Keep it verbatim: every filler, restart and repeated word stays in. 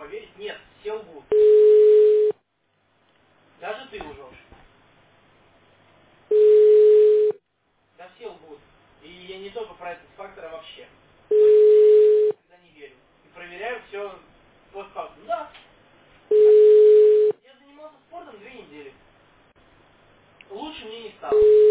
поверить. Нет, все лгут. Даже ты лжешь. Да все лгут. И я не только про этот фактор, а вообще. Я никогда не верю. И проверяю все постфактум. Да. Я занимался спортом две недели. Лучше мне не стало.